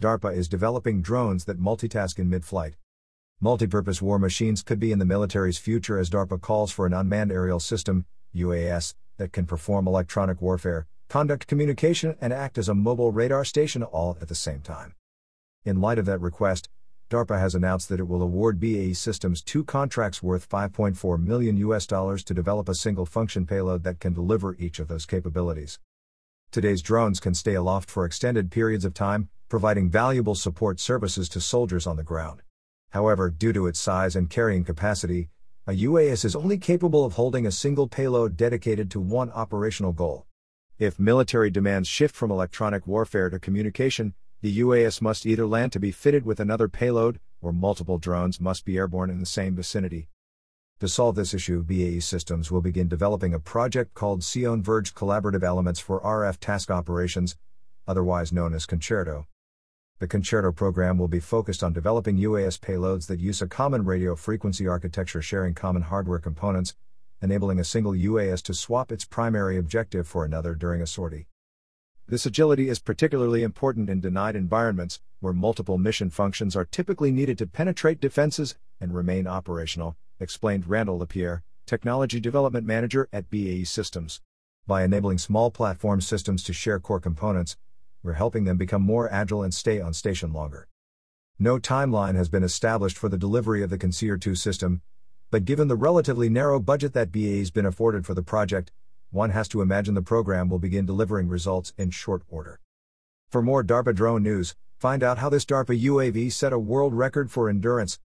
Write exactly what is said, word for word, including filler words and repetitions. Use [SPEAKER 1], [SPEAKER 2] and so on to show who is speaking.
[SPEAKER 1] DARPA is developing drones that multitask in mid-flight. Multipurpose war machines could be in the military's future as DARPA calls for an unmanned aerial system, U A S, that can perform electronic warfare, conduct communication, and act as a mobile radar station all at the same time. In light of that request, DARPA has announced that it will award B A E Systems two contracts worth five point four million U S dollars to develop a single-function payload that can deliver each of those capabilities. Today's drones can stay aloft for extended periods of time, providing valuable support services to soldiers on the ground. However, due to its size and carrying capacity, a U A S is only capable of holding a single payload dedicated to one operational goal. If military demands shift from electronic warfare to communication, the U A S must either land to be fitted with another payload, or multiple drones must be airborne in the same vicinity. To solve this issue, B A E Systems will begin developing a project called SEONVERGE Collaborative Elements for R F Task Operations, otherwise known as Concerto. The Concerto program will be focused on developing U A S payloads that use a common radio frequency architecture sharing common hardware components, enabling a single U A S to swap its primary objective for another during a sortie. This agility is particularly important in denied environments, where multiple mission functions are typically needed to penetrate defenses and remain operational, explained Randall Lapierre, Technology Development Manager at B A E Systems. By enabling small platform systems to share core components, we're helping them become more agile and stay on station longer. No timeline has been established for the delivery of the Concerto two system, but given the relatively narrow budget that B A E's been afforded for the project, one has to imagine the program will begin delivering results in short order. For more DARPA drone news, find out how this DARPA U A V set a world record for endurance,